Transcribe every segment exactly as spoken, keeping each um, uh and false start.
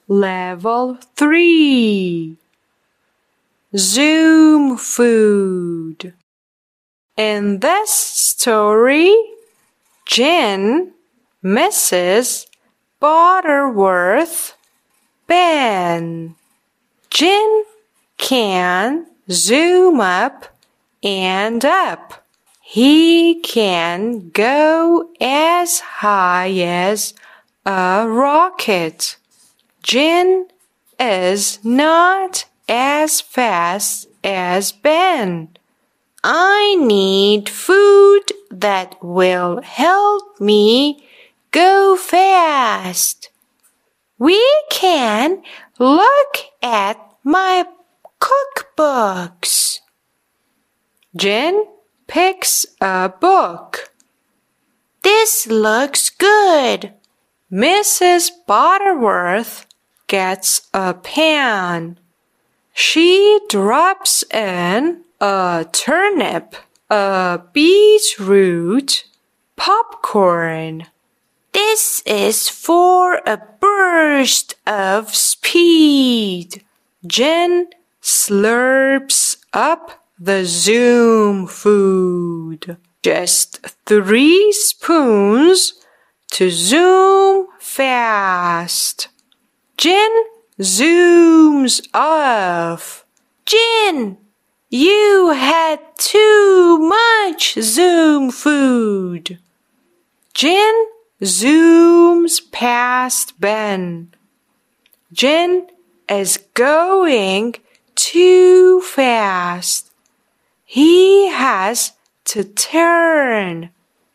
Level three. Zoom food. In this story, Jen, Missus Butterworth, Ben. Jen can zoom up and up. He can go as high as a rocket. Jen is not as fast as Ben. I need food that will help me go fast. We can look at my cookbooks. Jen picks a book. This looks good. Missus Butterworth gets a pan. She drops in a turnip, a beetroot, popcorn. This is for a burst of speed. Jen slurps up the Zoom food. Just three spoons to zoom fast. Jen zooms off. Jen, you had too much Zoom food. Jen zooms past Ben. Jen is going too fast. He has to turn.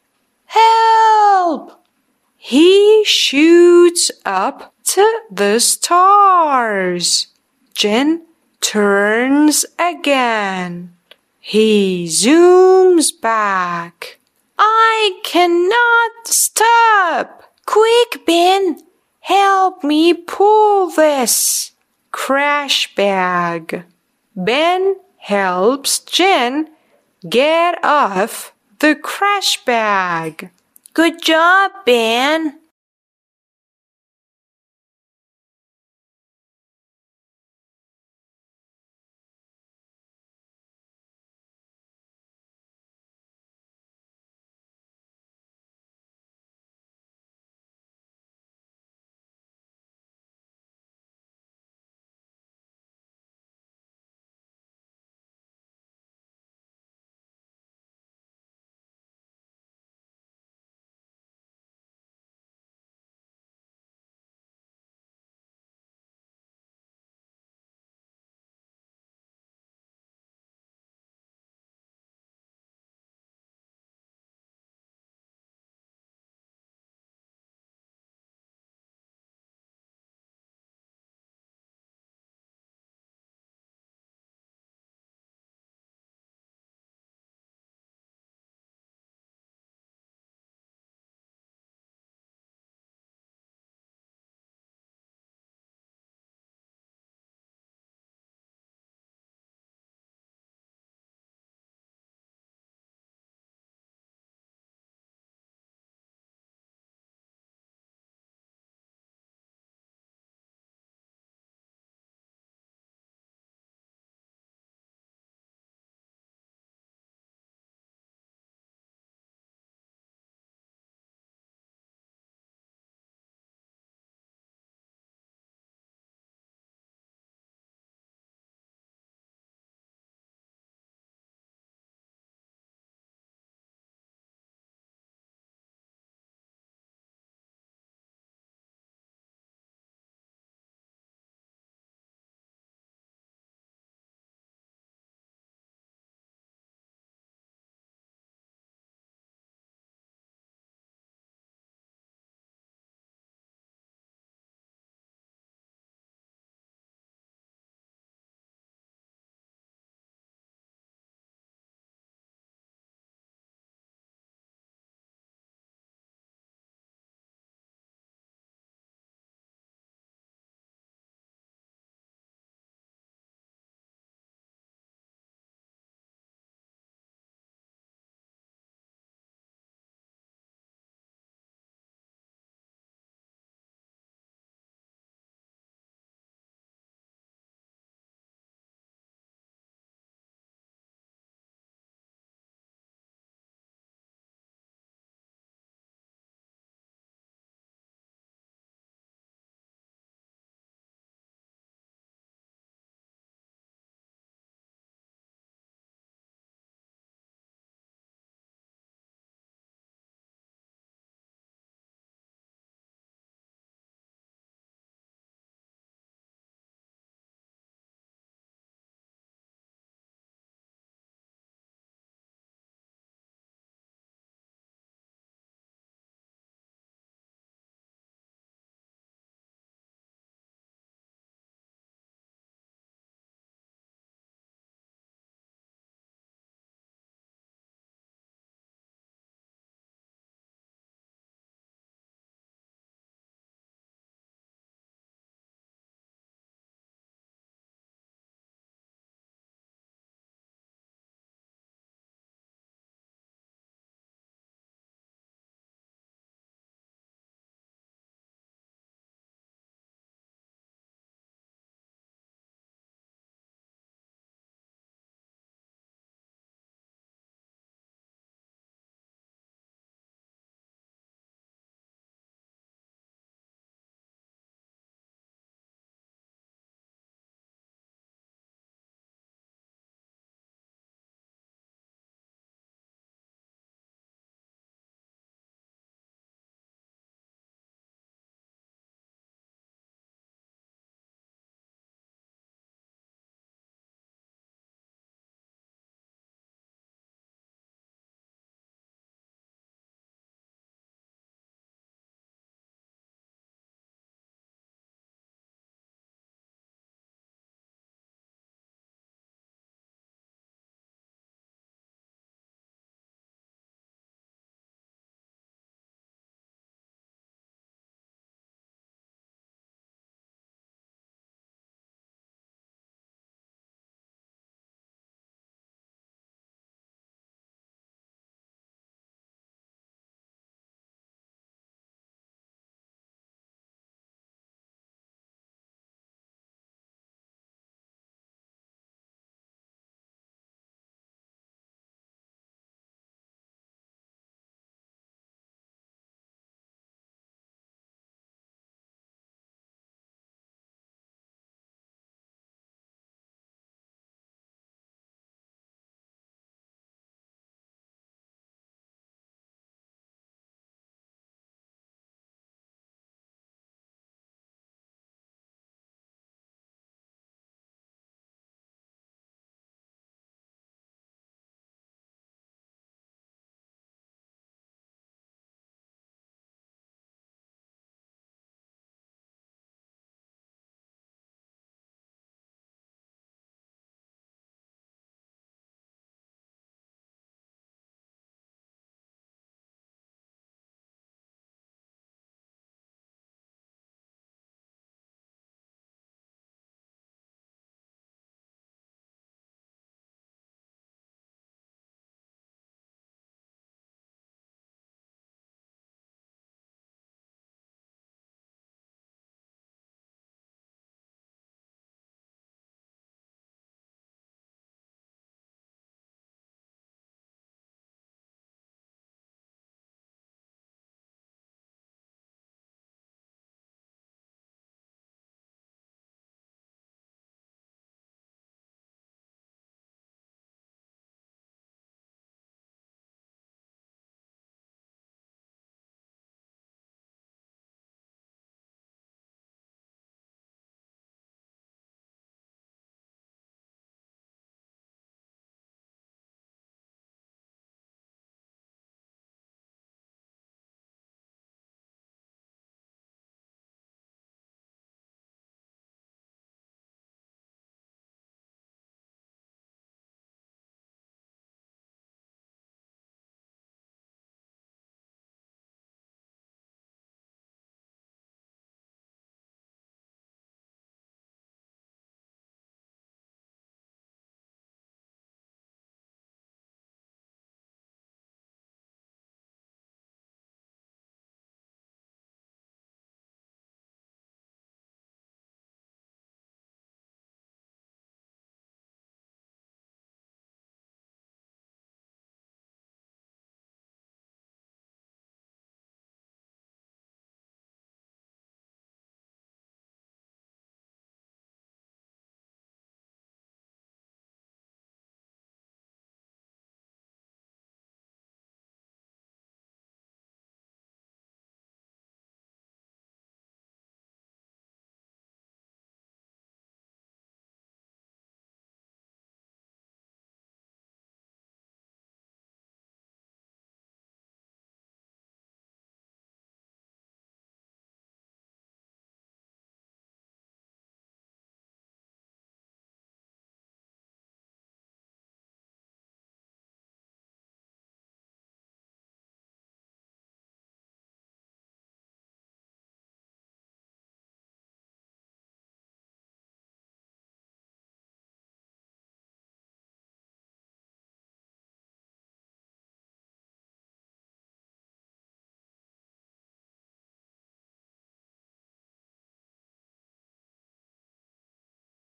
Help! He shoots up to the stars. Jen turns again. He zooms back. I cannot stop. Quick, Ben, help me pull this crash bag. Ben helps Jen get off the crash bag. Good job, Ben.